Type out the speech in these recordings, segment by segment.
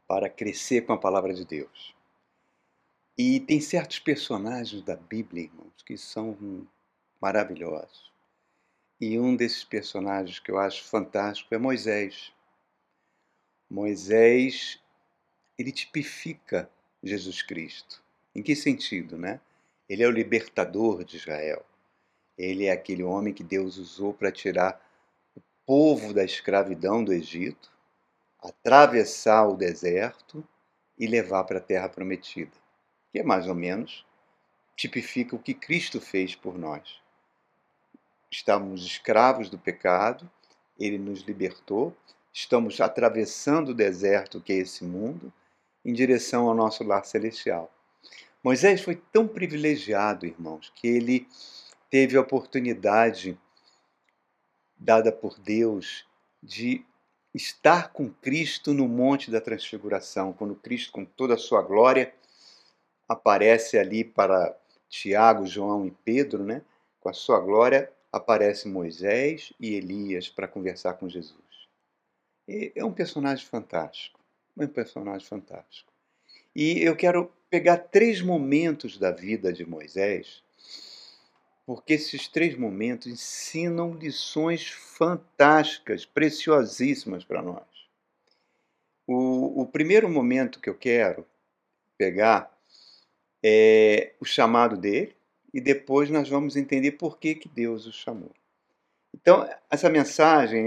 para crescer com a palavra de Deus. E tem certos personagens da Bíblia, irmãos, que são maravilhosos. E um desses personagens que eu acho fantástico é Moisés. Moisés, ele tipifica Jesus Cristo. Em que sentido, né? Ele é o libertador de Israel. Ele é aquele homem que Deus usou para tirar o povo da escravidão do Egito, atravessar o deserto e levar para a terra prometida, que é mais ou menos tipifica o que Cristo fez por nós. Estávamos escravos do pecado, ele nos libertou, estamos atravessando o deserto que é esse mundo, em direção ao nosso lar celestial. Moisés foi tão privilegiado, irmãos, que ele teve a oportunidade dada por Deus de estar com Cristo no Monte da Transfiguração, quando Cristo, com toda a sua glória, aparece ali para Tiago, João e Pedro, né? Com a sua glória, aparece Moisés e Elias para conversar com Jesus. E é um personagem fantástico, um personagem fantástico. E eu quero pegar 3 momentos da vida de Moisés, porque esses 3 momentos ensinam lições fantásticas, preciosíssimas para nós. O primeiro momento que eu quero pegar é o chamado dele, e depois nós vamos entender por que Deus o chamou. Então, essa mensagem,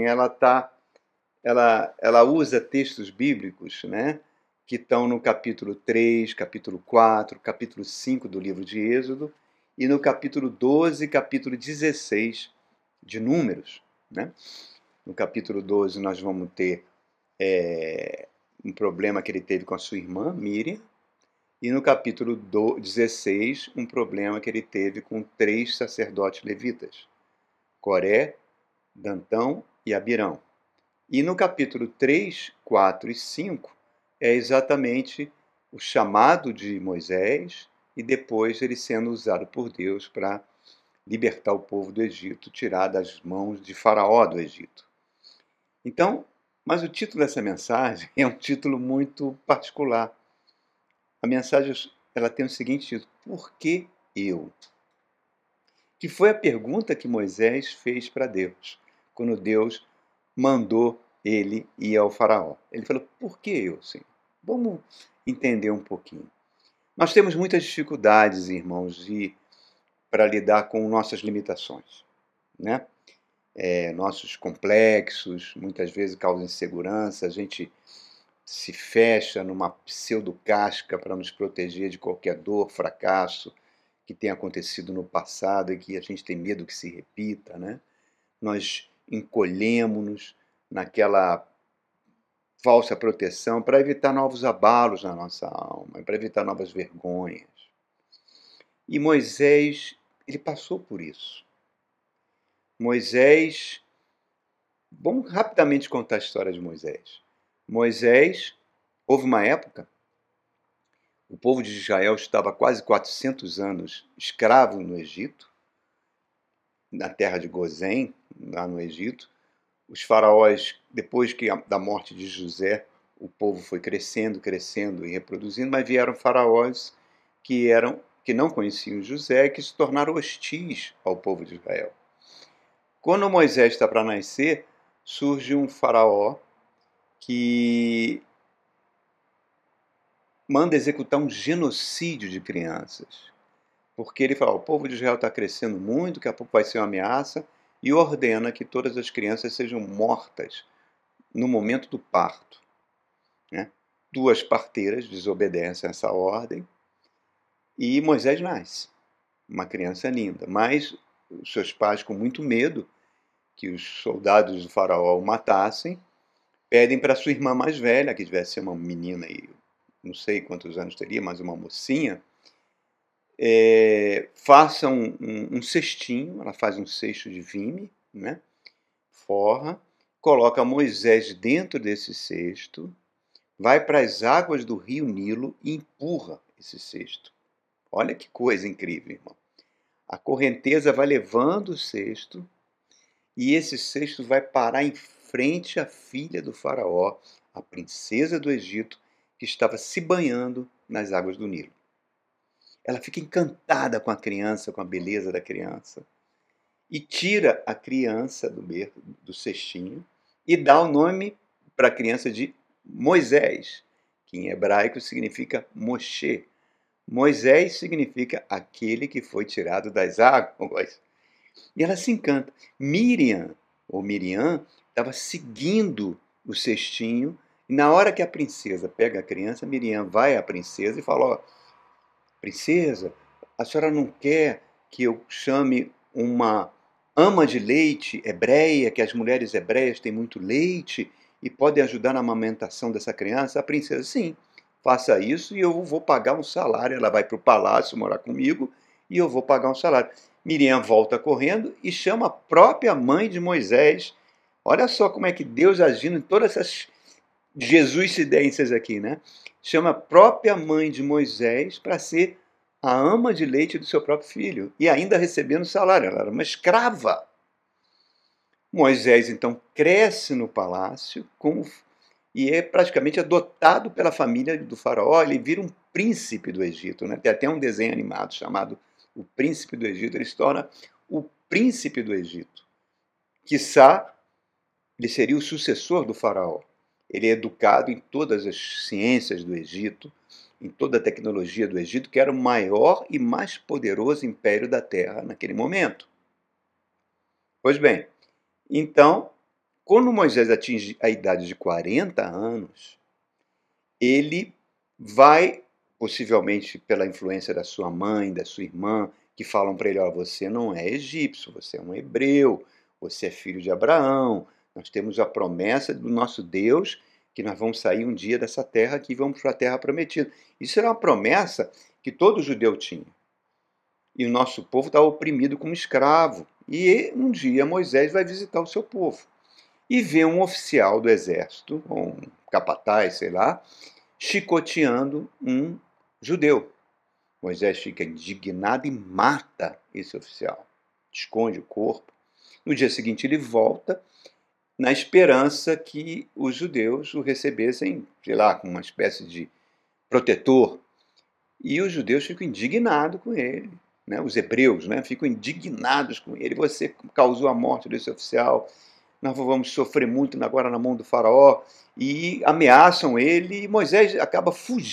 ela usa textos bíblicos, né, que estão no capítulo 3, capítulo 4, capítulo 5 do livro de Êxodo, e no capítulo 12, capítulo 16 de Números, né? No capítulo 12 nós vamos ter um problema que ele teve com a sua irmã, Miriam, e no capítulo 16, um problema que ele teve com 3 sacerdotes levitas, Coré, Dantão e Abirão. E no capítulo 3, 4 e 5 é exatamente o chamado de Moisés e depois ele sendo usado por Deus para libertar o povo do Egito, tirar das mãos de Faraó do Egito. Então, mas o título dessa mensagem é um título muito particular. A mensagem ela tem o seguinte título: Por que eu? Que foi a pergunta que Moisés fez para Deus, quando Deus mandou ele ir ao faraó. Ele falou: por que eu, Senhor? Vamos entender um pouquinho. Nós temos muitas dificuldades, irmãos, para lidar com nossas limitações, né? Nossos complexos, muitas vezes causam insegurança, a gente se fecha numa pseudo-casca para nos proteger de qualquer dor, fracasso que tenha acontecido no passado e que a gente tem medo que se repita, né? Nós encolhemos-nos naquela falsa proteção para evitar novos abalos na nossa alma, para evitar novas vergonhas. E Moisés, ele passou por isso. Moisés, vamos rapidamente contar a história de Moisés. Moisés, houve uma época, o povo de Israel estava há quase 400 anos escravo no Egito, na terra de Gozém, lá no Egito. Os faraós, depois da morte de José, o povo foi crescendo, crescendo e reproduzindo, mas vieram faraós que não conheciam José e que se tornaram hostis ao povo de Israel. Quando Moisés está para nascer, surge um faraó que manda executar um genocídio de crianças. Porque ele fala: o povo de Israel está crescendo muito, daqui a pouco vai ser uma ameaça, e ordena que todas as crianças sejam mortas no momento do parto, né? 2 parteiras desobedecem a essa ordem e Moisés nasce, uma criança linda. Mas os seus pais, com muito medo que os soldados do faraó o matassem, pedem para sua irmã mais velha, que devia ser uma menina aí, não sei quantos anos teria, mas uma mocinha, faça um cestinho. Ela faz um cesto de vime, né? Forra, coloca Moisés dentro desse cesto, vai para as águas do rio Nilo e empurra esse cesto. Olha que coisa incrível, irmão. A correnteza vai levando o cesto e esse cesto vai parar em frente à filha do faraó, a princesa do Egito, que estava se banhando nas águas do Nilo. Ela fica encantada com a criança, com a beleza da criança, e tira a criança do cestinho e dá o nome para a criança de Moisés, que em hebraico significa Moshe. Moisés significa aquele que foi tirado das águas. E ela se encanta. Miriam, ou Miriam, estava seguindo o cestinho, e na hora que a princesa pega a criança, Miriam vai à princesa e fala: ó, princesa, a senhora não quer que eu chame uma ama de leite hebreia, que as mulheres hebreias têm muito leite e podem ajudar na amamentação dessa criança? A princesa: sim, faça isso e eu vou pagar um salário. Ela vai para o palácio morar comigo e eu vou pagar um salário. Miriam volta correndo e chama a própria mãe de Moisés. Olha só como é que Deus agindo em todas essas jesuicidências aqui, né? Chama a própria mãe de Moisés para ser a ama de leite do seu próprio filho e ainda recebendo salário. Ela era uma escrava. Moisés então cresce no palácio e é praticamente adotado pela família do faraó. Ele vira um príncipe do Egito, né? Tem até um desenho animado chamado O Príncipe do Egito. Ele se torna o príncipe do Egito. Quiçá, ele seria o sucessor do faraó. Ele é educado em todas as ciências do Egito, em toda a tecnologia do Egito, que era o maior e mais poderoso império da Terra naquele momento. Pois bem, então, quando Moisés atinge a idade de 40 anos, ele vai, possivelmente pela influência da sua mãe, da sua irmã, que falam para ele: ó, você não é egípcio, você é um hebreu, você é filho de Abraão, nós temos a promessa do nosso Deus que nós vamos sair um dia dessa terra aqui e vamos para a terra prometida. Isso era uma promessa que todo judeu tinha. E o nosso povo estava oprimido como escravo. E um dia Moisés vai visitar o seu povo e vê um oficial do exército, ou um capataz, sei lá, chicoteando um judeu. Moisés fica indignado e mata esse oficial, esconde o corpo. No dia seguinte ele volta, na esperança que os judeus o recebessem, sei lá, com uma espécie de protetor. E os judeus ficam indignados com ele, né? Os hebreus, né, ficam indignados com ele. Você causou a morte desse oficial, nós vamos sofrer muito agora na mão do faraó, e ameaçam ele, e Moisés acaba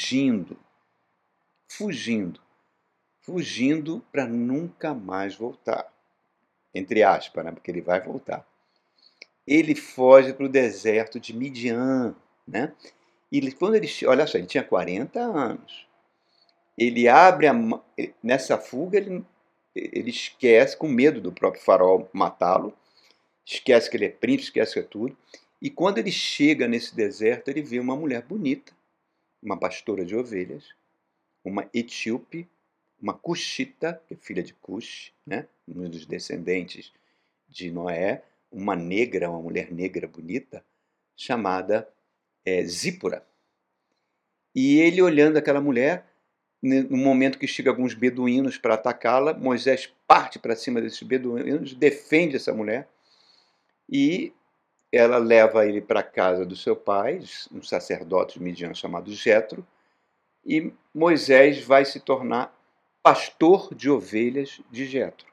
fugindo para nunca mais voltar, entre aspas, né, porque ele vai voltar. Ele foge para o deserto de Midian, né? E quando ele, olha só, ele tinha 40 anos. Ele abre nessa fuga, ele esquece, com medo do próprio faraó matá-lo, esquece que ele é príncipe, esquece que é tudo. E quando ele chega nesse deserto, ele vê uma mulher bonita, uma pastora de ovelhas, uma etíope, uma cuxita, que é filha de Cush, né? Um dos descendentes de Noé, uma negra, uma mulher negra bonita, chamada Zípora. E ele, olhando aquela mulher, no momento que chega alguns beduínos para atacá-la, Moisés parte para cima desses beduínos, defende essa mulher, e ela leva ele para a casa do seu pai, um sacerdote de Midian chamado Jetro, e Moisés vai se tornar pastor de ovelhas de Jetro.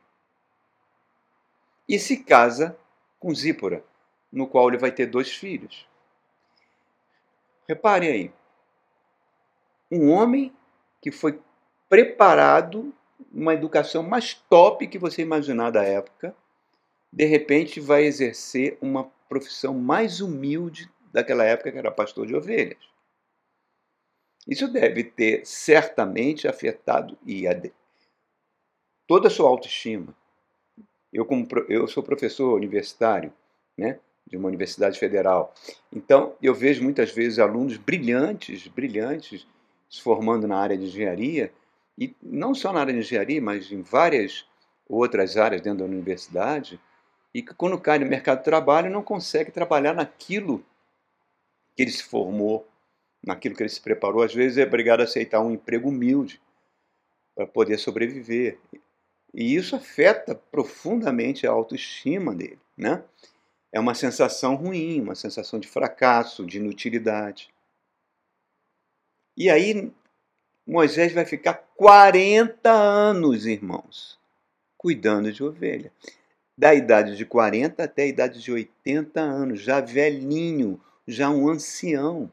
E se casa com Zípora, no qual ele vai ter 2 filhos. Reparem aí, um homem que foi preparado, uma educação mais top que você imaginar da época, de repente vai exercer uma profissão mais humilde daquela época, que era pastor de ovelhas. Isso deve ter certamente afetado toda a sua autoestima. Eu sou professor universitário, né, de uma universidade federal. Então, eu vejo muitas vezes alunos brilhantes, se formando na área de engenharia, e não só na área de engenharia, mas em várias outras áreas dentro da universidade, e que quando cai no mercado de trabalho não consegue trabalhar naquilo que ele se formou, naquilo que ele se preparou. Às vezes é obrigado a aceitar um emprego humilde para poder sobreviver. E isso afeta profundamente a autoestima dele, né? É uma sensação ruim, uma sensação de fracasso, de inutilidade. E aí Moisés vai ficar 40 anos, irmãos, cuidando de ovelha. Da idade de 40 até a idade de 80 anos, já velhinho, já um ancião.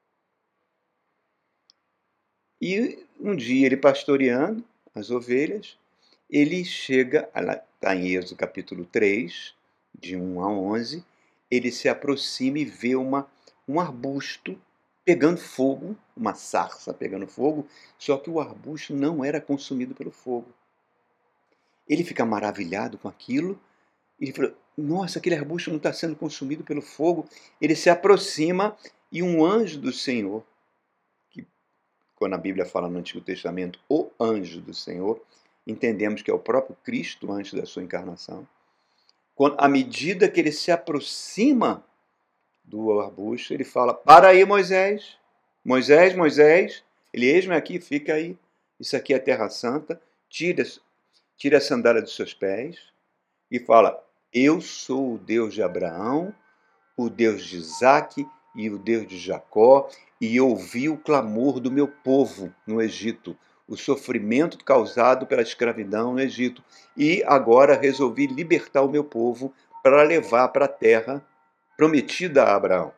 E um dia ele pastoreando as ovelhas, ele chega, está em Êxodo capítulo 3, de 1 a 11, ele se aproxima e vê um arbusto pegando fogo, uma sarça pegando fogo, só que o arbusto não era consumido pelo fogo. Ele fica maravilhado com aquilo, e ele fala, nossa, aquele arbusto não está sendo consumido pelo fogo. Ele se aproxima e um anjo do Senhor, que quando a Bíblia fala no Antigo Testamento, o anjo do Senhor, entendemos que é o próprio Cristo antes da sua encarnação. À medida que ele se aproxima do arbusto, ele fala, para aí, Moisés, Moisés, Moisés, ele, eis-me aqui, fica aí, isso aqui é a Terra Santa, tira a sandália dos seus pés, e fala, eu sou o Deus de Abraão, o Deus de Isaque e o Deus de Jacó, e ouvi o clamor do meu povo no Egito, o sofrimento causado pela escravidão no Egito, e agora resolvi libertar o meu povo para levar para a terra prometida a Abraão.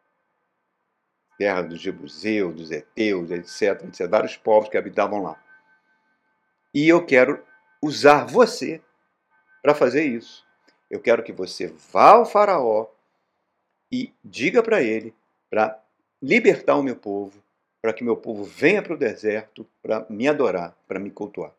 Terra dos Jebuseus, dos Heteus, etc., vários povos que habitavam lá. E eu quero usar você para fazer isso. Eu quero que você vá ao faraó e diga para ele, para libertar o meu povo, para que meu povo venha para o deserto para me adorar, para me cultuar.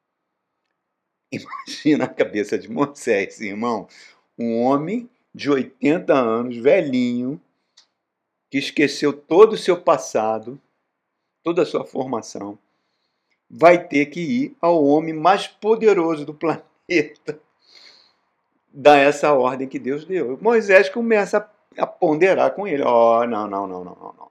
Imagina a cabeça de Moisés, irmão. Um homem de 80 anos, velhinho, que esqueceu todo o seu passado, toda a sua formação, vai ter que ir ao homem mais poderoso do planeta, dar essa ordem que Deus deu. Moisés começa a ponderar com ele. Não.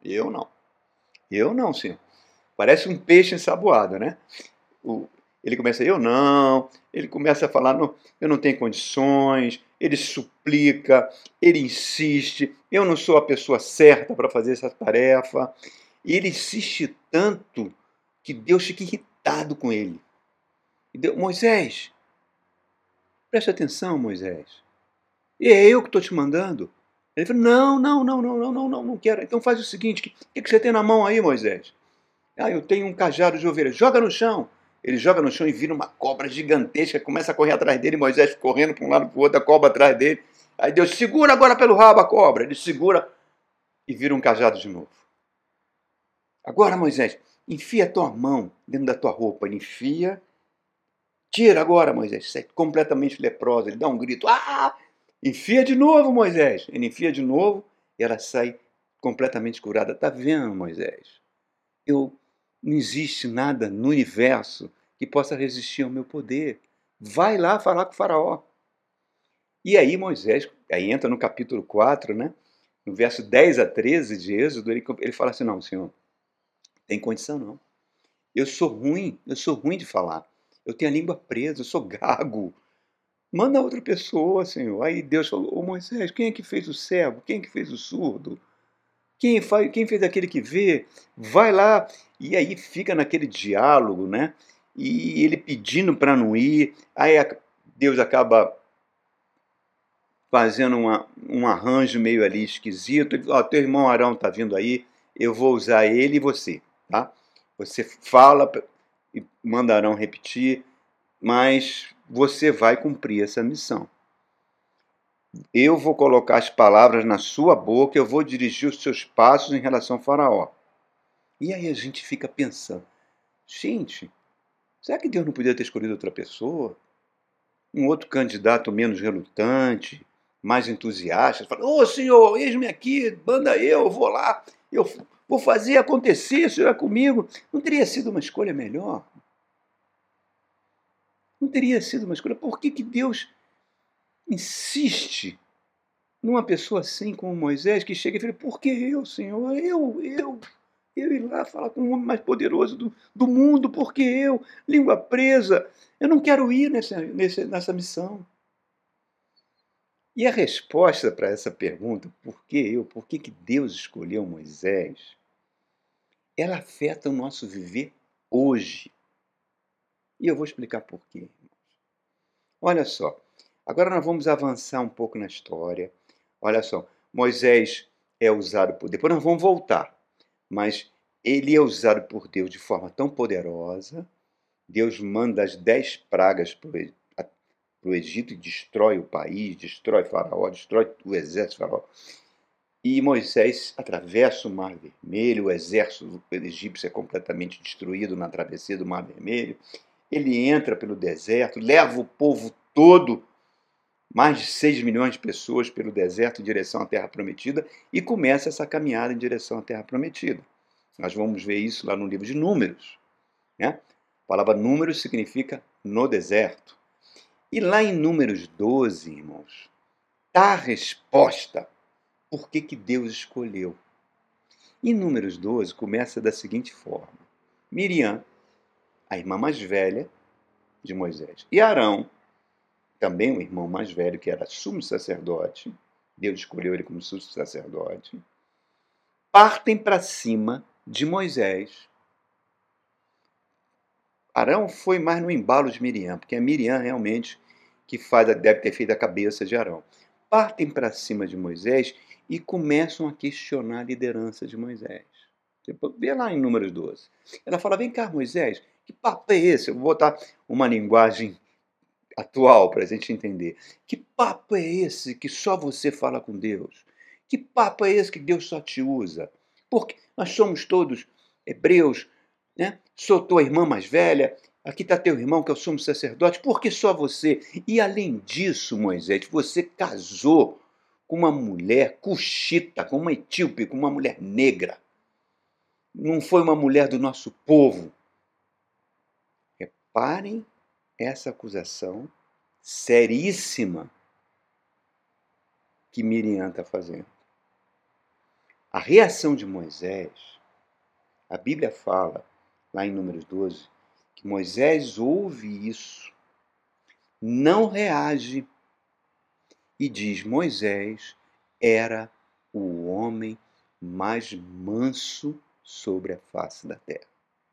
Eu não, senhor. Parece um peixe ensaboado, né? Ele começa, eu não. Ele começa a falar, não, eu não tenho condições. Ele suplica, ele insiste. Eu não sou a pessoa certa para fazer essa tarefa. E ele insiste tanto que Deus fica irritado com ele. E Deus, Moisés, preste atenção, Moisés. E é eu que estou te mandando. Ele falou, não quero. Então faz o seguinte, o que você tem na mão aí, Moisés? Eu tenho um cajado de ovelha. Joga no chão. Ele joga no chão e vira uma cobra gigantesca, começa a correr atrás dele, Moisés correndo para um lado para o outro, a cobra atrás dele. Aí Deus, segura agora pelo rabo a cobra. Ele segura e vira um cajado de novo. Agora, Moisés, enfia a tua mão dentro da tua roupa. Ele enfia. Tira agora, Moisés. Sai completamente leprosa. Ele dá um grito. Enfia de novo, Moisés. Ele enfia de novo e ela sai completamente curada. Tá vendo, Moisés? Não existe nada no universo que possa resistir ao meu poder. Vai lá falar com o faraó. E aí Moisés, aí entra no capítulo 4, né? No verso 10 a 13 de Êxodo, ele fala assim, não, senhor, tem condição não. Eu sou ruim de falar. Eu tenho a língua presa, eu sou gago. Manda outra pessoa, Senhor. Aí Deus falou, Moisés, quem é que fez o cego? Quem é que fez o surdo? Quem fez aquele que vê? Vai lá. E aí fica naquele diálogo, né? E ele pedindo para não ir. Aí Deus acaba fazendo um arranjo meio ali esquisito. Teu irmão Arão está vindo aí, eu vou usar ele e você, tá? Você fala e manda Arão repetir, mas você vai cumprir essa missão. Eu vou colocar as palavras na sua boca, eu vou dirigir os seus passos em relação ao faraó. E aí a gente fica pensando, gente, será que Deus não podia ter escolhido outra pessoa? Um outro candidato menos relutante, mais entusiasta, fala, senhor, eis-me aqui, manda eu vou lá, eu vou fazer acontecer, o senhor é comigo. Não teria sido uma escolha melhor? Não teria sido uma escolha? Por que Deus insiste numa pessoa assim como Moisés, que chega e fala, por que eu, Senhor? Eu ir lá falar com o homem mais poderoso do mundo, por que eu? Língua presa, eu não quero ir nessa missão. E a resposta para essa pergunta, por que eu? Por que Deus escolheu Moisés? ela afeta o nosso viver hoje. E eu vou explicar por quê. Olha só, agora nós vamos avançar um pouco na história. Olha só, Moisés é usado por... Depois nós vamos voltar, mas ele é usado por Deus de forma tão poderosa. Deus manda as 10 pragas para o Egito e destrói o país, destrói Faraó, destrói o exército de Faraó. E Moisés atravessa o Mar Vermelho, o exército egípcio é completamente destruído na travessia do Mar Vermelho. Ele entra pelo deserto, leva o povo todo, mais de 6 milhões de pessoas, pelo deserto em direção à Terra Prometida, e começa essa caminhada em direção à Terra Prometida. Nós vamos ver isso lá no livro de Números, né? A palavra Números significa no deserto. E lá em Números 12, irmãos, está a resposta por que Deus escolheu. Em Números 12 começa da seguinte forma: Miriam, a irmã mais velha de Moisés, e Arão, também o irmão mais velho, que era sumo sacerdote, Deus escolheu ele como sumo sacerdote, partem para cima de Moisés. Arão foi mais no embalo de Miriam, porque é Miriam realmente que deve ter feito a cabeça de Arão. Partem para cima de Moisés e começam a questionar a liderança de Moisés. Vê lá em Números 12. Ela fala: vem cá, Moisés, que papo é esse? Eu vou botar uma linguagem atual para a gente entender. Que papo é esse que só você fala com Deus? Que papo é esse que Deus só te usa? Porque nós somos todos hebreus, né? Sou tua irmã mais velha, aqui está teu irmão que é o sumo sacerdote, por que só você? E além disso, Moisés, você casou com uma mulher cuxita, com uma etíope, com uma mulher negra. Não foi uma mulher do nosso povo. Reparem essa acusação seríssima que Miriam está fazendo. A reação de Moisés, a Bíblia fala, lá em Números 12, que Moisés ouve isso, não reage e diz: Moisés era o homem mais manso sobre a face da terra.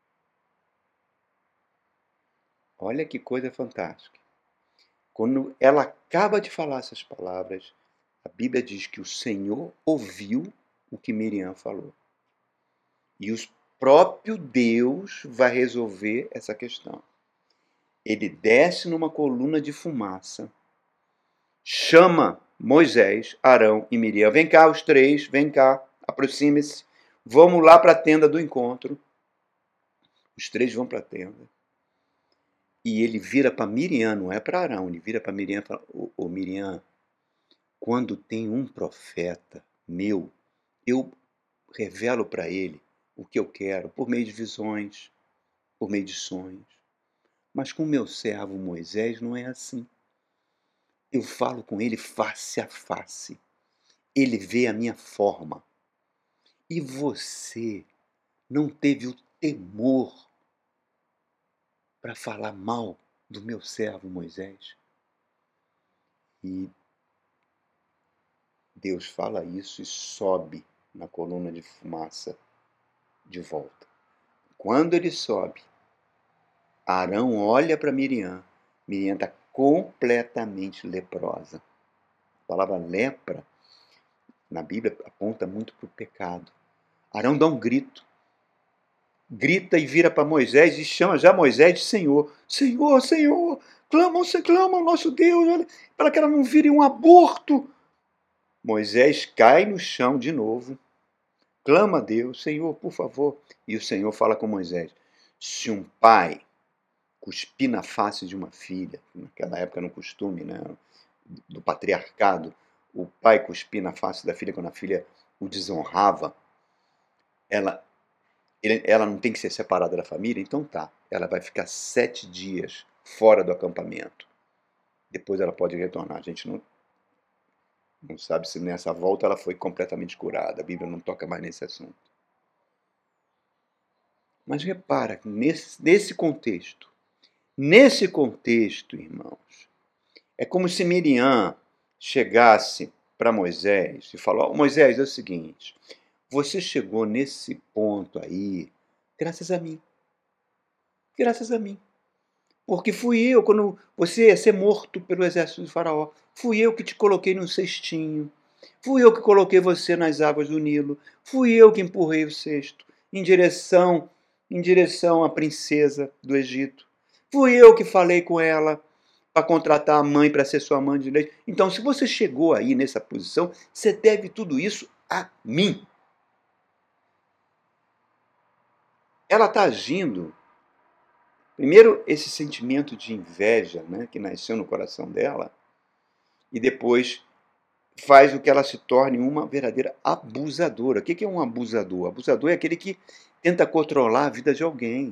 Olha que coisa fantástica. Quando ela acaba de falar essas palavras, a Bíblia diz que o Senhor ouviu o que Miriam falou. E o próprio Deus vai resolver essa questão. Ele desce numa coluna de fumaça, chama Moisés, Arão e Miriam. Vem cá, os três, vem cá, aproxime-se. Vamos lá para a tenda do encontro. Os três vão para a tenda. E ele vira para Miriam, não é para Arão, ele vira para Miriam e fala: ô Miriam, quando tem um profeta meu, eu revelo para ele o que eu quero, por meio de visões, por meio de sonhos. Mas com meu servo Moisés não é assim. Eu falo com ele face a face. Ele vê a minha forma. E você não teve o temor para falar mal do meu servo Moisés? E Deus fala isso e sobe na coluna de fumaça de volta. Quando ele sobe, Arão olha para Miriam. Miriam está completamente leprosa. A palavra lepra, na Bíblia, aponta muito para o pecado. Arão dá um grito. Grita e vira para Moisés e chama já Moisés de Senhor. Senhor, Senhor, clama ao nosso Deus, para que ela não vire um aborto. Moisés cai no chão de novo, clama a Deus: Senhor, por favor. E o Senhor fala com Moisés: se um pai cuspir na face de uma filha, naquela época no costume, né, do patriarcado, o pai cuspir na face da filha quando a filha o desonrava, ela não tem que ser separada da família, então tá, ela vai ficar 7 dias fora do acampamento. Depois ela pode retornar. A gente não sabe se nessa volta ela foi completamente curada. A Bíblia não toca mais nesse assunto. Mas repara, nesse contexto, irmãos, é como se Miriam chegasse para Moisés e falou: Moisés, é o seguinte, você chegou nesse ponto aí Graças a mim. Graças a mim. Porque fui eu, quando você ia ser morto pelo exército de Faraó, fui eu que te coloquei num cestinho. Fui eu que coloquei você nas águas do Nilo. Fui eu que empurrei o cesto em direção à princesa do Egito. Fui eu que falei com ela para contratar a mãe para ser sua mãe de leite. Então, se você chegou aí nessa posição, você deve tudo isso a mim. Ela está agindo. Primeiro, esse sentimento de inveja, né, que nasceu no coração dela, e depois faz o que ela se torne uma verdadeira abusadora. O que é um abusador? Abusador é aquele que tenta controlar a vida de alguém.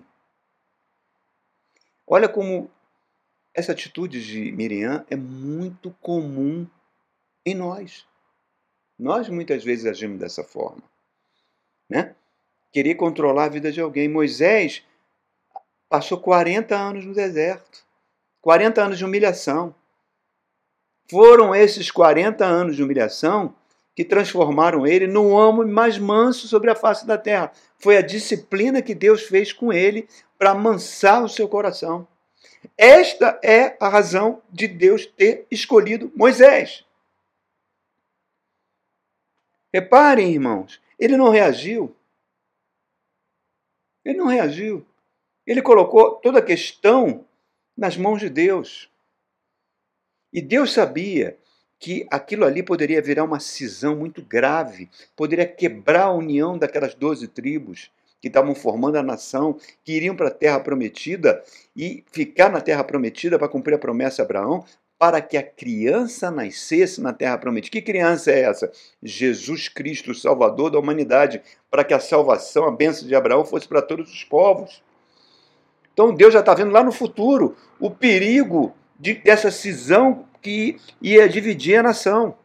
Olha como essa atitude de Miriam é muito comum em nós. Nós muitas vezes agimos dessa forma, né? Querer controlar a vida de alguém. Moisés passou 40 anos no deserto, 40 anos de humilhação. Foram esses 40 anos de humilhação que transformaram ele no homem mais manso sobre a face da terra. Foi a disciplina que Deus fez com ele para amansar o seu coração. Esta é a razão de Deus ter escolhido Moisés. Reparem, irmãos, ele não reagiu. Ele não reagiu. Ele colocou toda a questão nas mãos de Deus. E Deus sabia que aquilo ali poderia virar uma cisão muito grave, poderia quebrar a união daquelas 12 tribos que estavam formando a nação, que iriam para a terra prometida e ficar na terra prometida para cumprir a promessa a Abraão, para que a criança nascesse na terra prometida. Que criança é essa? Jesus Cristo, o Salvador da humanidade, para que a salvação, a bênção de Abraão fosse para todos os povos. Então Deus já está vendo lá no futuro o perigo dessa cisão que ia dividir a nação.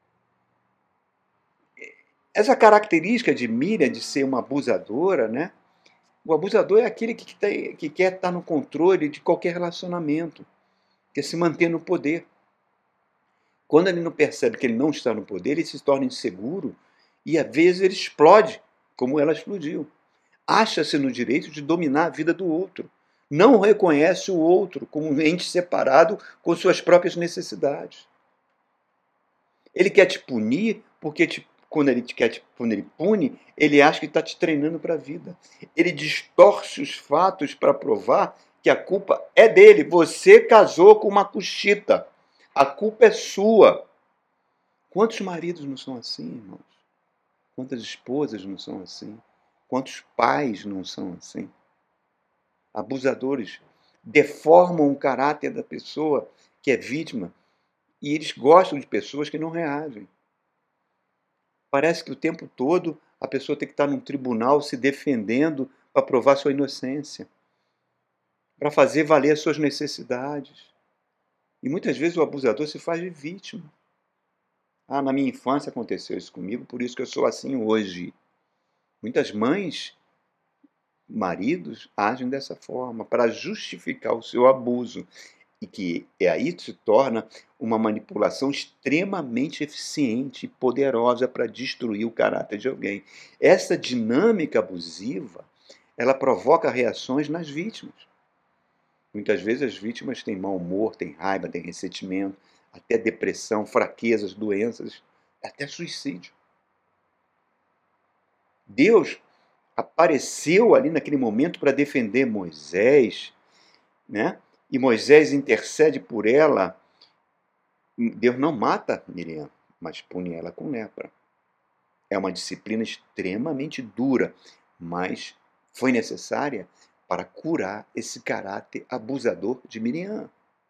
Essa característica de Miriam de ser uma abusadora, né? O abusador é aquele que quer estar no controle de qualquer relacionamento, quer se manter no poder. Quando ele não percebe que ele não está no poder, ele se torna inseguro e às vezes ele explode, como ela explodiu. Acha-se no direito de dominar a vida do outro. Não reconhece o outro como um ente separado com suas próprias necessidades. Ele quer te punir porque quando ele pune, ele acha que está te treinando para a vida. Ele distorce os fatos para provar que a culpa é dele. Você casou com uma cuxita. A culpa é sua. Quantos maridos não são assim, irmãos? Quantas esposas não são assim? Quantos pais não são assim? Abusadores deformam o caráter da pessoa que é vítima e eles gostam de pessoas que não reagem. Parece que o tempo todo a pessoa tem que estar num tribunal se defendendo para provar sua inocência, para fazer valer as suas necessidades. E muitas vezes o abusador se faz de vítima. Ah, na minha infância aconteceu isso comigo, por isso que eu sou assim hoje. Muitas mães, maridos, agem dessa forma para justificar o seu abuso. E que aí se torna uma manipulação extremamente eficiente e poderosa para destruir o caráter de alguém. Essa dinâmica abusiva, ela provoca reações nas vítimas. Muitas vezes as vítimas têm mau humor, têm raiva, têm ressentimento, até depressão, fraquezas, doenças, até suicídio. Deus apareceu ali naquele momento para defender Moisés, né? E Moisés intercede por ela. Deus não mata Miriam, mas pune ela com lepra. É uma disciplina extremamente dura, mas foi necessária para curar esse caráter abusador de Miriam.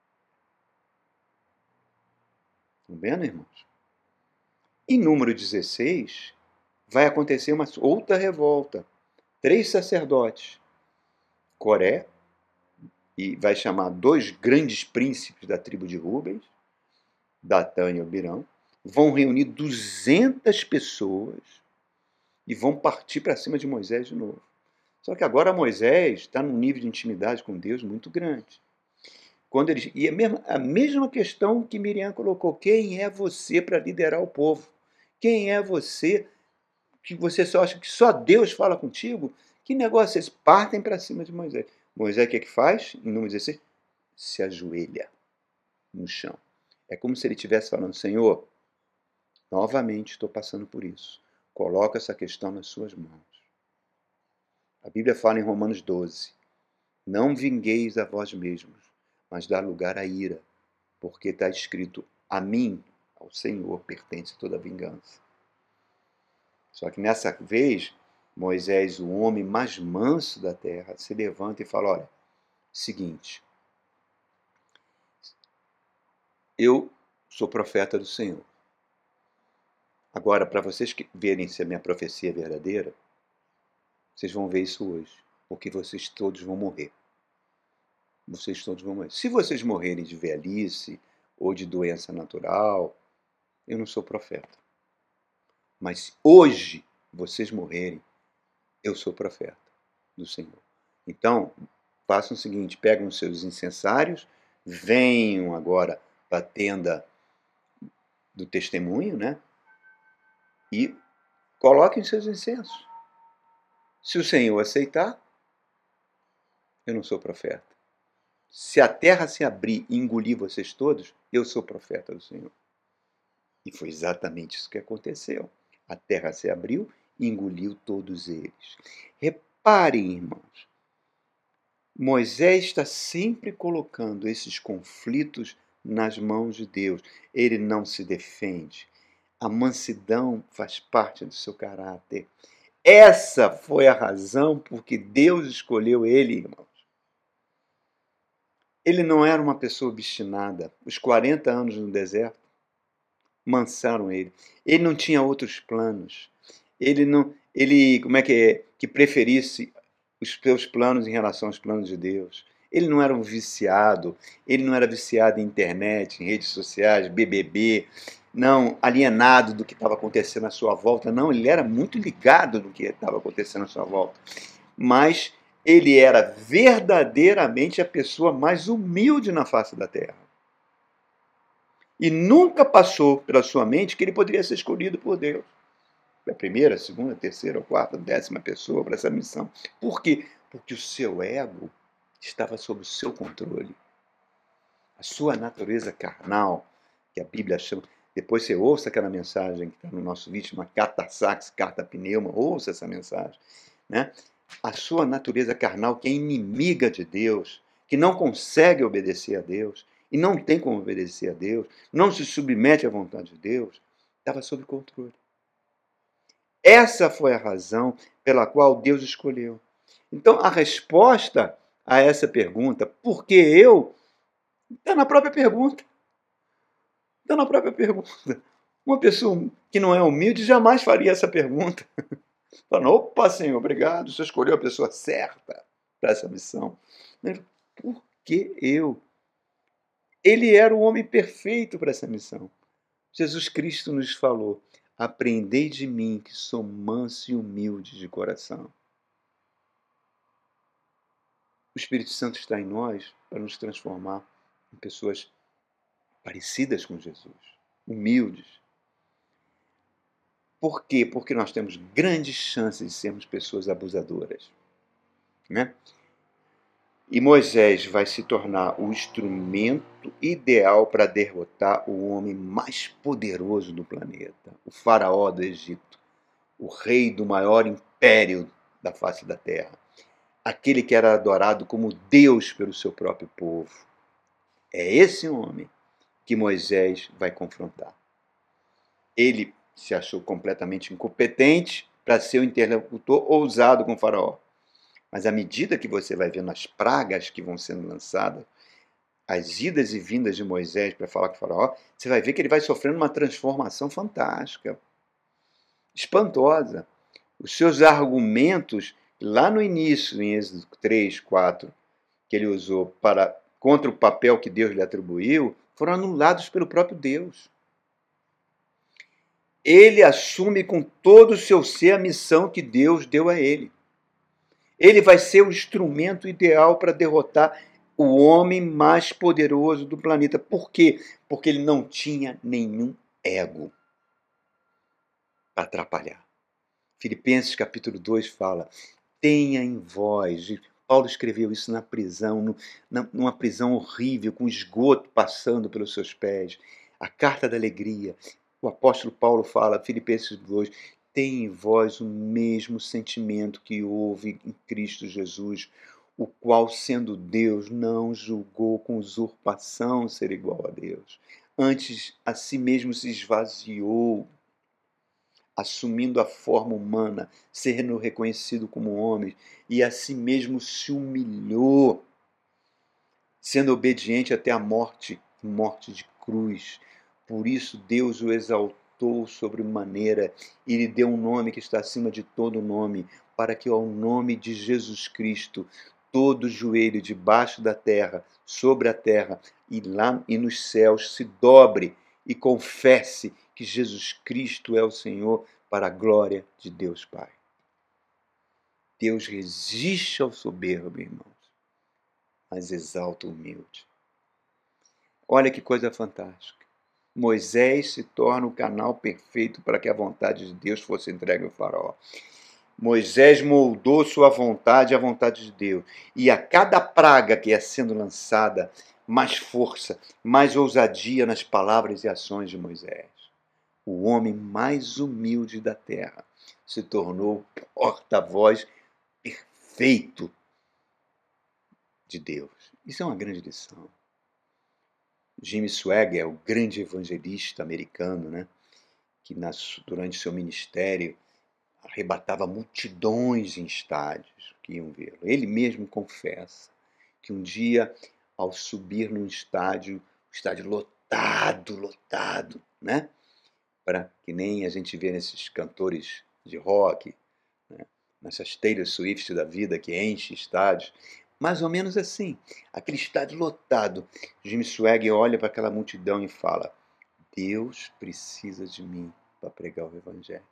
Estão vendo, irmãos? Em Número 16, vai acontecer uma outra revolta. 3 sacerdotes, Coré, e vai chamar 2 grandes príncipes da tribo de Rubens, Datã e Abirão, vão reunir 200 pessoas e vão partir para cima de Moisés de novo. Só que agora Moisés está num nível de intimidade com Deus muito grande. E a mesma questão que Miriam colocou: quem é você para liderar o povo? Quem é você que você só acha que só Deus fala contigo? Que negócio é esse? Partem para cima de Moisés. Moisés o que faz? Em número 16, se ajoelha no chão. É como se ele estivesse falando, Senhor, novamente estou passando por isso. Coloca essa questão nas suas mãos. A Bíblia fala em Romanos 12, não vingueis a vós mesmos, mas dá lugar à ira, porque está escrito, a mim, ao Senhor, pertence toda a vingança. Só que nessa vez, Moisés, o homem mais manso da terra, se levanta e fala, olha, seguinte, eu sou profeta do Senhor. Agora, para vocês verem se a minha profecia é verdadeira, vocês vão ver isso hoje, porque vocês todos vão morrer. Vocês todos vão morrer. Se vocês morrerem de velhice ou de doença natural, eu não sou profeta. Mas hoje, vocês morrerem, eu sou profeta do Senhor. Então, façam o seguinte, pegam os seus incensários, venham agora para a tenda do testemunho, né? E coloquem seus incensos. Se o Senhor aceitar, eu não sou profeta. Se a terra se abrir e engolir vocês todos, eu sou profeta do Senhor. E foi exatamente isso que aconteceu. A terra se abriu e engoliu todos eles. Reparem, irmãos, Moisés está sempre colocando esses conflitos nas mãos de Deus. Ele não se defende. A mansidão faz parte do seu caráter. Essa foi a razão por que Deus escolheu ele, irmãos. Ele não era uma pessoa obstinada. Os 40 anos no deserto mansaram ele. Ele não tinha outros planos. Que preferisse os seus planos em relação aos planos de Deus. Ele não era um viciado. Ele não era viciado em internet, em redes sociais, BBB. Não, alienado do que estava acontecendo à sua volta. Não, ele era muito ligado do que estava acontecendo à sua volta. Mas ele era verdadeiramente a pessoa mais humilde na face da terra. E nunca passou pela sua mente que ele poderia ser escolhido por Deus. A primeira, a segunda, a terceira, a quarta, a 10ª pessoa para essa missão. Por quê? Porque o seu ego estava sob o seu controle. A sua natureza carnal, que a Bíblia chama... Depois você ouça aquela mensagem que está no nosso vídeo, chama Carta-Sax, Carta-Pneuma, ouça essa mensagem. Né? A sua natureza carnal, que é inimiga de Deus, que não consegue obedecer a Deus, e não tem como obedecer a Deus, não se submete à vontade de Deus, estava sob controle. Essa foi a razão pela qual Deus escolheu. Então, a resposta a essa pergunta, por que eu, está na própria pergunta. Está na própria pergunta. Uma pessoa que não é humilde jamais faria essa pergunta. Falando, opa, Senhor, obrigado, você escolheu a pessoa certa para essa missão. Por que eu? Ele era o homem perfeito para essa missão. Jesus Cristo nos falou, aprendei de mim que sou manso e humilde de coração. O Espírito Santo está em nós para nos transformar em pessoas parecidas com Jesus, humildes. Por quê? Porque nós temos grandes chances de sermos pessoas abusadoras. Né? E Moisés vai se tornar o instrumento ideal para derrotar o homem mais poderoso do planeta, o faraó do Egito, o rei do maior império da face da terra, aquele que era adorado como Deus pelo seu próprio povo. É esse homem que Moisés vai confrontar. Ele se achou completamente incompetente para ser o interlocutor ousado com o faraó. Mas à medida que você vai vendo as pragas que vão sendo lançadas, as idas e vindas de Moisés para falar com o faraó, você vai ver que ele vai sofrendo uma transformação fantástica, espantosa. Os seus argumentos, lá no início, em Êxodo 3, 4, que ele usou contra o papel que Deus lhe atribuiu, foram anulados pelo próprio Deus. Ele assume com todo o seu ser a missão que Deus deu a ele. Ele vai ser o instrumento ideal para derrotar o homem mais poderoso do planeta. Por quê? Porque ele não tinha nenhum ego para atrapalhar. Filipenses capítulo 2 fala, tenha em vós. E Paulo escreveu isso na prisão, numa prisão horrível, com esgoto passando pelos seus pés. A carta da alegria. O apóstolo Paulo fala, Filipenses 2, tem em vós o mesmo sentimento que houve em Cristo Jesus, o qual, sendo Deus, não julgou com usurpação ser igual a Deus. Antes, a si mesmo se esvaziou, assumindo a forma humana, sendo reconhecido como homem, e a si mesmo se humilhou, sendo obediente até a morte, morte de cruz. Por isso Deus o exaltou sobremaneira e lhe deu um nome que está acima de todo nome, para que ao nome de Jesus Cristo todo joelho debaixo da terra, sobre a terra e lá e nos céus se dobre e confesse que Jesus Cristo é o Senhor, para a glória de Deus Pai. Deus resiste ao soberbo, irmãos, mas exalta o humilde. Olha que coisa fantástica. Moisés se torna o canal perfeito para que a vontade de Deus fosse entregue ao faraó. Moisés moldou sua vontade à vontade de Deus. E a cada praga que ia sendo lançada, mais força, mais ousadia nas palavras e ações de Moisés. O homem mais humilde da terra se tornou porta-voz perfeito de Deus. Isso é uma grande lição. Jimmy Swaggart, o grande evangelista americano, né, que durante seu ministério arrebatava multidões em estádios que iam vê-lo. Ele mesmo confessa que um dia, ao subir num estádio, o estádio lotado, né? Que nem a gente vê nesses cantores de rock, né? Nessas Taylor Swift da vida que enche estádios, mais ou menos assim, aquele estádio lotado. Jimmy Swaggart olha para aquela multidão e fala: Deus precisa de mim para pregar o evangelho.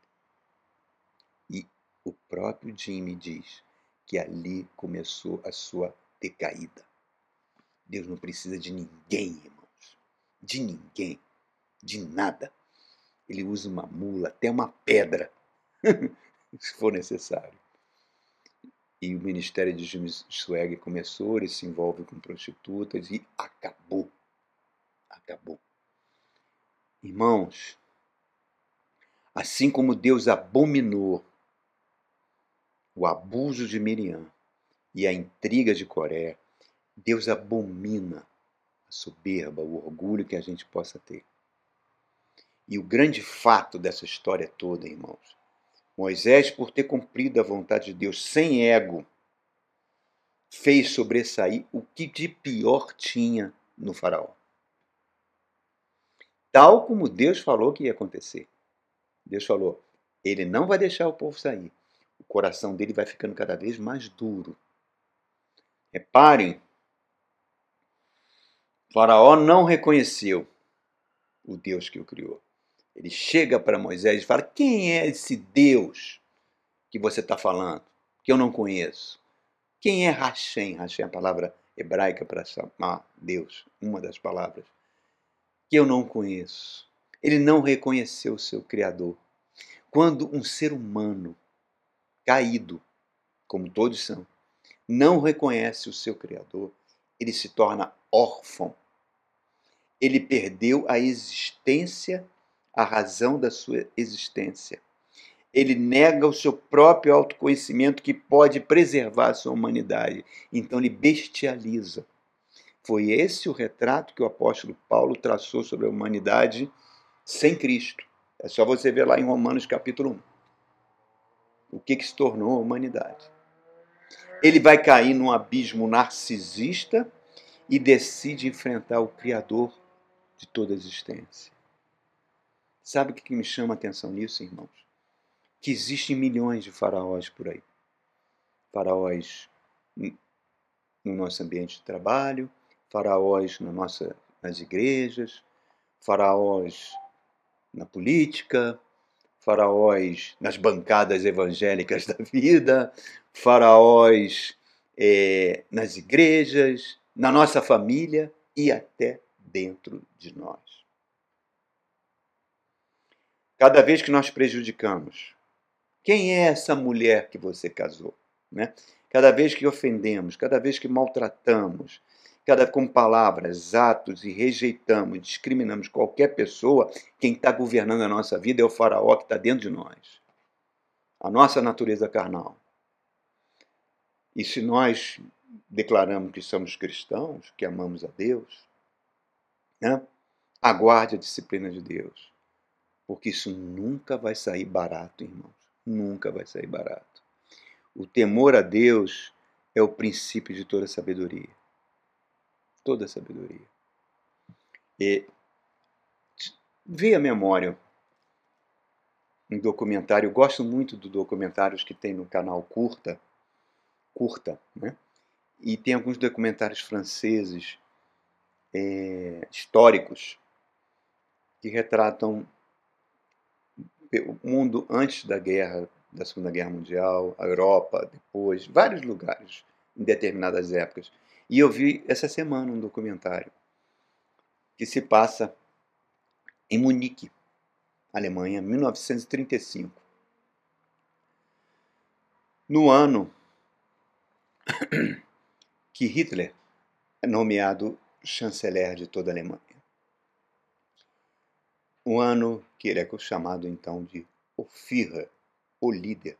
E o próprio Jimmy diz que ali começou a sua decaída. Deus não precisa de ninguém, irmãos. De ninguém. De nada. Ele usa uma mula, até uma pedra, se for necessário. E o ministério de Jimmy Swaggart começou, ele se envolve com prostitutas e acabou. Acabou. Irmãos, assim como Deus abominou o abuso de Miriam e a intriga de Coré, Deus abomina a soberba, o orgulho que a gente possa ter. E o grande fato dessa história toda, irmãos, Moisés, por ter cumprido a vontade de Deus sem ego, fez sobressair o que de pior tinha no faraó. Tal como Deus falou que ia acontecer. Deus falou, ele não vai deixar o povo sair. O coração dele vai ficando cada vez mais duro. Reparem, o faraó não reconheceu o Deus que o criou. Ele chega para Moisés e fala, quem é esse Deus que você está falando, que eu não conheço? Quem é Hashem? Hashem é a palavra hebraica para chamar Deus, uma das palavras, que eu não conheço. Ele não reconheceu o seu Criador. Quando um ser humano caído, como todos são, não reconhece o seu Criador, ele se torna órfão. Ele perdeu a existência, a razão da sua existência. Ele nega o seu próprio autoconhecimento que pode preservar a sua humanidade. Então ele bestializa. Foi esse o retrato que o apóstolo Paulo traçou sobre a humanidade sem Cristo. É só você ver lá em Romanos capítulo 1. O que se tornou a humanidade. Ele vai cair num abismo narcisista e decide enfrentar o Criador de toda a existência. Sabe o que me chama a atenção nisso, irmãos? Que existem milhões de faraós por aí. Faraós no nosso ambiente de trabalho, faraós nas igrejas, faraós na política, faraós nas bancadas evangélicas da vida, faraós nas igrejas, na nossa família e até dentro de nós. Cada vez que nós prejudicamos, quem é essa mulher que você casou? né? Cada vez que ofendemos, cada vez que maltratamos, com palavras, atos e rejeitamos, discriminamos qualquer pessoa, quem está governando a nossa vida é o faraó que está dentro de nós. A nossa natureza carnal. E se nós declaramos que somos cristãos, que amamos a Deus, né? Aguarde a disciplina de Deus. Porque isso nunca vai sair barato, irmãos. Nunca vai sair barato. O temor a Deus é o princípio de toda sabedoria. Toda sabedoria. E veio à memória um documentário, eu gosto muito dos documentários que tem no canal Curta, né? E tem alguns documentários franceses históricos que retratam o mundo antes da guerra, da Segunda Guerra Mundial, a Europa, depois, vários lugares em determinadas épocas. E eu vi essa semana um documentário que se passa em Munique, Alemanha, 1935. No ano que Hitler é nomeado chanceler de toda a Alemanha. Um ano que ele é chamado então de o Führer, o líder,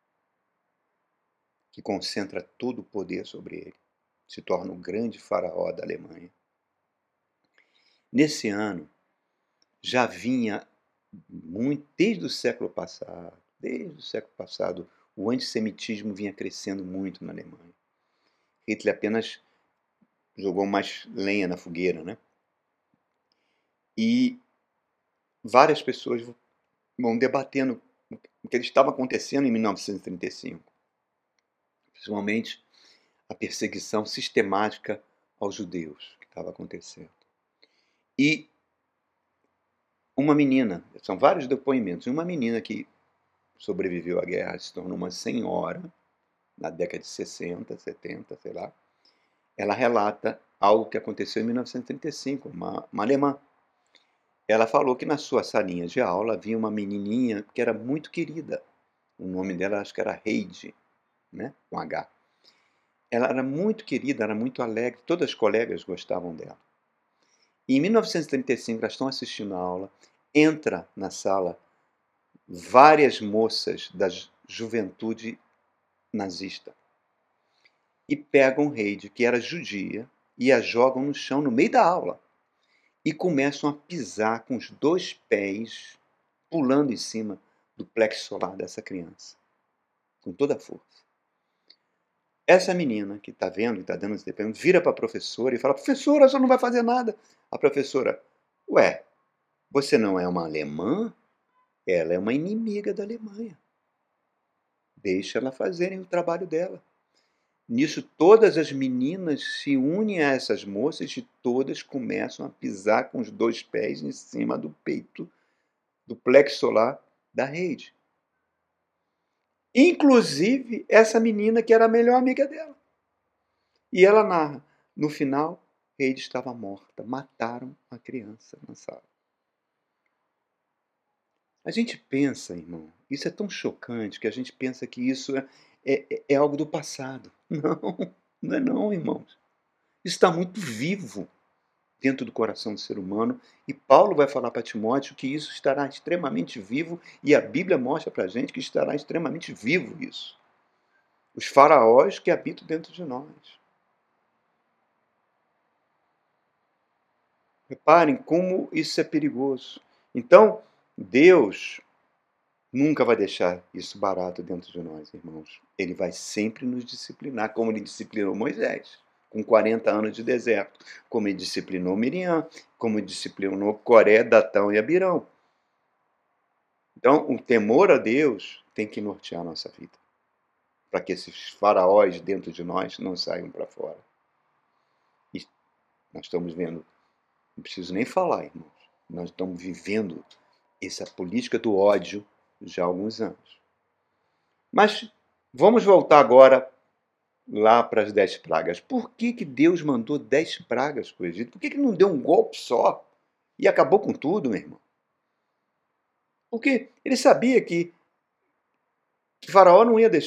que concentra todo o poder sobre ele, se torna o grande faraó da Alemanha. Nesse ano, já vinha muito, desde o século passado, o antissemitismo vinha crescendo muito na Alemanha. Hitler apenas jogou mais lenha na fogueira, né? E várias pessoas vão debatendo o que estava acontecendo em 1935. Principalmente a perseguição sistemática aos judeus que estava acontecendo. E uma menina, são vários depoimentos, uma menina que sobreviveu à guerra, se tornou uma senhora, na década de 60, 70, sei lá, ela relata algo que aconteceu em 1935, uma alemã. Ela falou que na sua salinha de aula havia uma menininha que era muito querida. O nome dela acho que era Heidi, né? Com H. Ela era muito querida, era muito alegre, todas as colegas gostavam dela. E em 1935, elas estão assistindo a aula, entra na sala várias moças da juventude nazista e pegam Heidi, que era judia, e a jogam no chão no meio da aula. E começam a pisar com os 2 pés, pulando em cima do plexo solar dessa criança, com toda a força. Essa menina que está vendo, que está dando esse depoimento, vira para a professora e fala: professora, você não vai fazer nada. A professora: ué, você não é uma alemã? Ela é uma inimiga da Alemanha. Deixa ela fazerem o trabalho dela. Nisso, todas as meninas se unem a essas moças e todas começam a pisar com os 2 pés em cima do peito, do plexo solar da Heidi. Inclusive essa menina que era a melhor amiga dela. E ela narra, no final, Heidi estava morta, mataram a criança na sala. A gente pensa, irmão, isso é tão chocante que a gente pensa que isso é algo do passado. Não, não é não, irmãos. Isso está muito vivo dentro do coração do ser humano, e Paulo vai falar para Timóteo que isso estará extremamente vivo, e a Bíblia mostra para a gente que estará extremamente vivo isso. Os faraós que habitam dentro de nós. Reparem como isso é perigoso. Então, Deus nunca vai deixar isso barato dentro de nós, irmãos. Ele vai sempre nos disciplinar, como ele disciplinou Moisés, com 40 anos de deserto, como ele disciplinou Miriam, como ele disciplinou Coré, Datão e Abirão. Então, o temor a Deus tem que nortear a nossa vida, para que esses faraós dentro de nós não saiam para fora. E nós estamos vendo, não preciso nem falar, irmãos, nós estamos vivendo essa política do ódio já há alguns anos. Mas vamos voltar agora lá para as 10 pragas. Por que Deus mandou 10 pragas para o Egito? Por que não deu um golpe só e acabou com tudo, meu irmão? Porque ele sabia que Faraó não ia deixar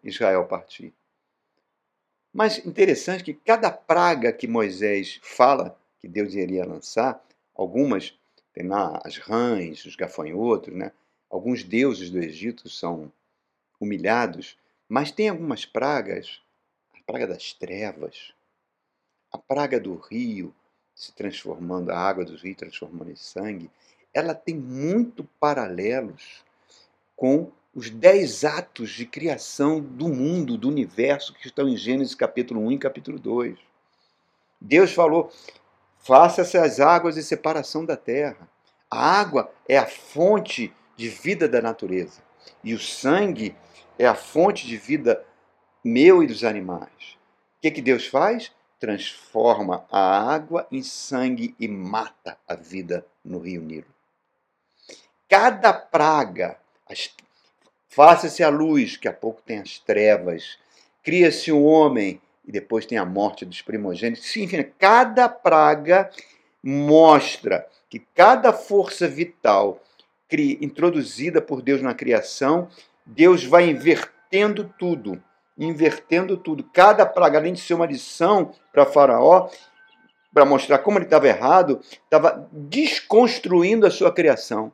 Israel partir. Mas interessante que cada praga que Moisés fala que Deus iria lançar, algumas, tem lá as rãs, os gafanhotos, né? Alguns deuses do Egito são humilhados, mas tem algumas pragas, a praga das trevas, a praga do rio se transformando, a água do rio transformando em sangue, ela tem muito paralelos com os 10 atos de criação do mundo, do universo, que estão em Gênesis capítulo 1 e capítulo 2. Deus falou, faça-se as águas de separação da terra. A água é a fonte de vida da natureza. E o sangue é a fonte de vida meu e dos animais. O que Deus faz? Transforma a água em sangue e mata a vida no rio Nilo. Cada praga, faça-se a luz, que a pouco tem as trevas, cria-se o homem, e depois tem a morte dos primogênitos. Enfim, cada praga mostra que cada força vital introduzida por Deus na criação, Deus vai invertendo tudo. Cada praga, além de ser uma lição para Faraó, para mostrar como ele estava errado, estava desconstruindo a sua criação.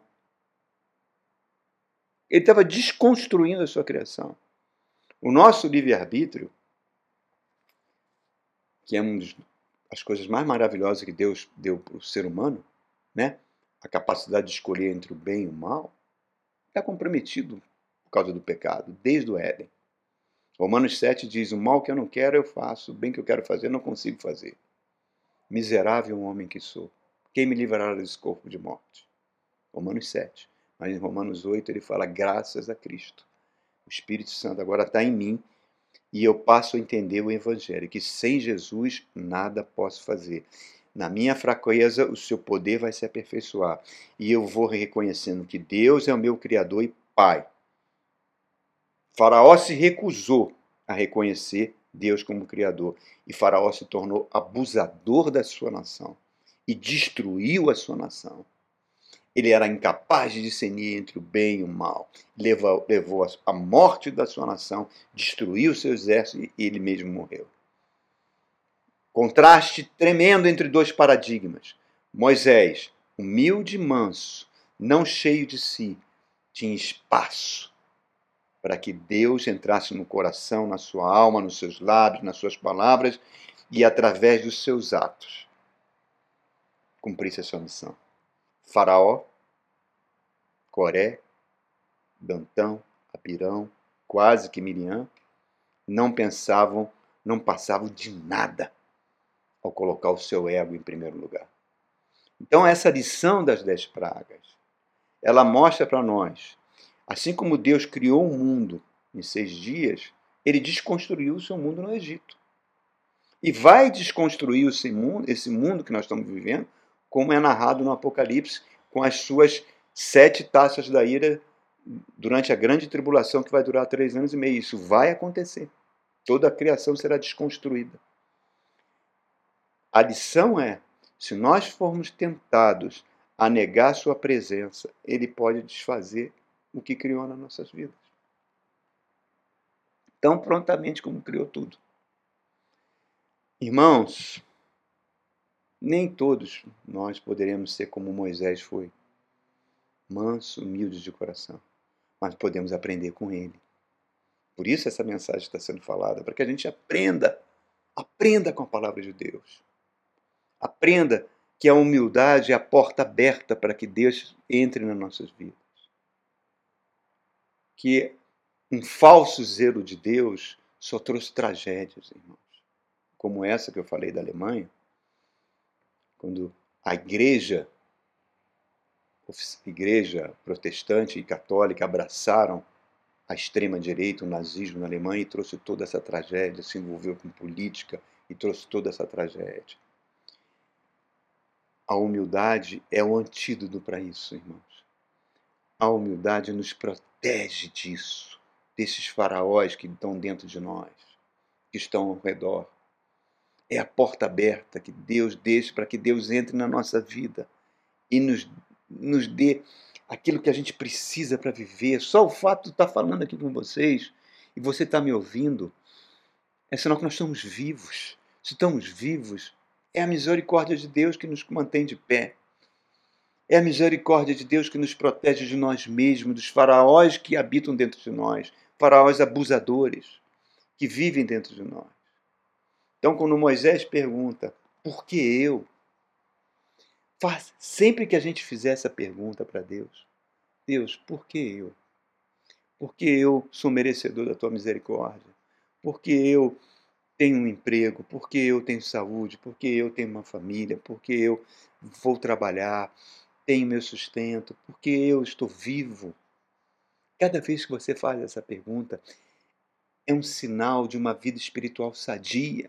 Ele estava desconstruindo a sua criação. O nosso livre-arbítrio, que é uma das coisas mais maravilhosas que Deus deu para o ser humano, né? A capacidade de escolher entre o bem e o mal, está comprometido por causa do pecado, desde o Éden. Romanos 7 diz, o mal que eu não quero eu faço, o bem que eu quero fazer eu não consigo fazer. Miserável homem que sou, quem me livrará desse corpo de morte? Romanos 7. Mas em Romanos 8 ele fala, graças a Cristo. O Espírito Santo agora está em mim e eu passo a entender o Evangelho, que sem Jesus nada posso fazer. Na minha fraqueza, o seu poder vai se aperfeiçoar. E eu vou reconhecendo que Deus é o meu Criador e Pai. Faraó se recusou a reconhecer Deus como Criador. E Faraó se tornou abusador da sua nação e destruiu a sua nação. Ele era incapaz de discernir entre o bem e o mal. Levou à morte da sua nação, destruiu o seu exército e ele mesmo morreu. Contraste tremendo entre dois paradigmas. Moisés, humilde e manso, não cheio de si, tinha espaço para que Deus entrasse no coração, na sua alma, nos seus lábios, nas suas palavras e através dos seus atos cumprisse a sua missão. Faraó, Coré, Dantão, Apirão, quase que Miriam, não passavam de nada ao colocar o seu ego em primeiro lugar. Então essa lição das 10 pragas, ela mostra para nós, assim como Deus criou o mundo em 6 dias, ele desconstruiu o seu mundo no Egito. E vai desconstruir esse mundo que nós estamos vivendo, como é narrado no Apocalipse, com as suas 7 taças da ira durante a grande tribulação que vai durar 3 anos e meio. Isso vai acontecer. Toda a criação será desconstruída. A lição é, se nós formos tentados a negar sua presença, ele pode desfazer o que criou nas nossas vidas. Tão prontamente como criou tudo. Irmãos, nem todos nós poderemos ser como Moisés foi, manso, humilde de coração, mas podemos aprender com ele. Por isso essa mensagem está sendo falada, para que a gente aprenda com a palavra de Deus. Aprenda que a humildade é a porta aberta para que Deus entre nas nossas vidas. Que um falso zelo de Deus só trouxe tragédias, irmãos. Como essa que eu falei da Alemanha, quando a igreja protestante e católica abraçaram a extrema-direita, o nazismo na Alemanha, e trouxe toda essa tragédia, se envolveu com política e trouxe toda essa tragédia. A humildade é o antídoto para isso, irmãos. A humildade nos protege disso, desses faraós que estão dentro de nós, que estão ao redor. É a porta aberta que Deus deixa para que Deus entre na nossa vida e nos dê aquilo que a gente precisa para viver. Só o fato de estar falando aqui com vocês e você está me ouvindo, é sinal que nós estamos vivos. Se estamos vivos, é a misericórdia de Deus que nos mantém de pé. É a misericórdia de Deus que nos protege de nós mesmos, dos faraós que habitam dentro de nós, faraós abusadores que vivem dentro de nós. Então, quando Moisés pergunta, por que eu? Sempre que a gente fizer essa pergunta para Deus, Deus, por que eu? Porque eu sou merecedor da tua misericórdia. Porque eu tenho um emprego, porque eu tenho saúde, porque eu tenho uma família, porque eu vou trabalhar, tenho meu sustento, porque eu estou vivo. Cada vez que você faz essa pergunta, é um sinal de uma vida espiritual sadia.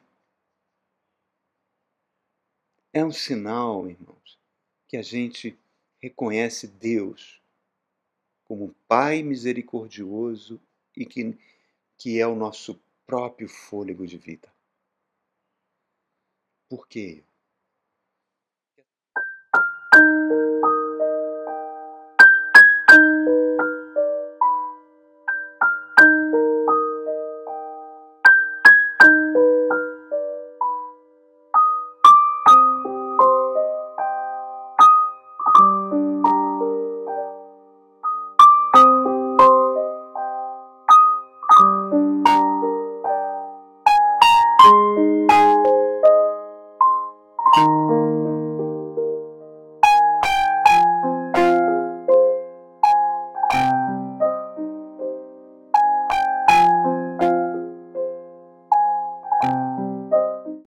É um sinal, irmãos, que a gente reconhece Deus como Pai misericordioso e que é o nosso próprio fôlego de vida. Por quê?